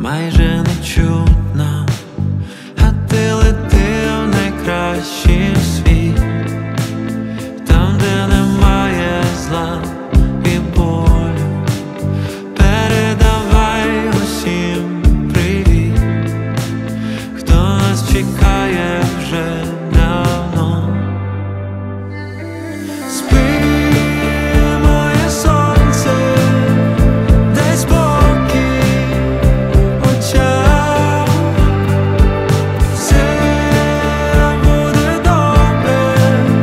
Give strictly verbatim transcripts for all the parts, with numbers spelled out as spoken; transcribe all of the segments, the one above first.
майже не чутно, а ти лети в найкращий світ, там, де немає зла і болю. Передавай усім привіт, хто нас чекає вже давно. Спи, моє сонце, дай спокій очам. Все буде добре,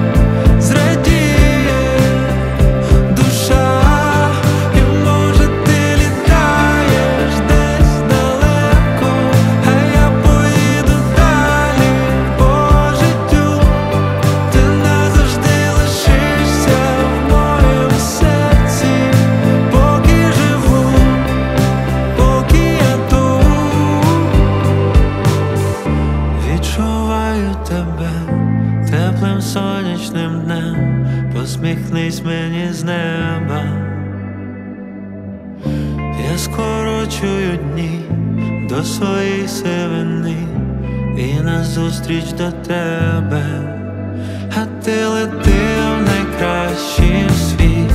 зрадіє душа. І може ти літаєш десь далеко, а я поїду далі по життю. Ти назавжди лишишся в моєму серці, поки живу, поки я тут. Відчуваю тебе теплим сонячним днем, посміхнись мені з неба. Я скорочую дні до своєї сивини і назустріч до тебе, а ти лети в найкращий світ.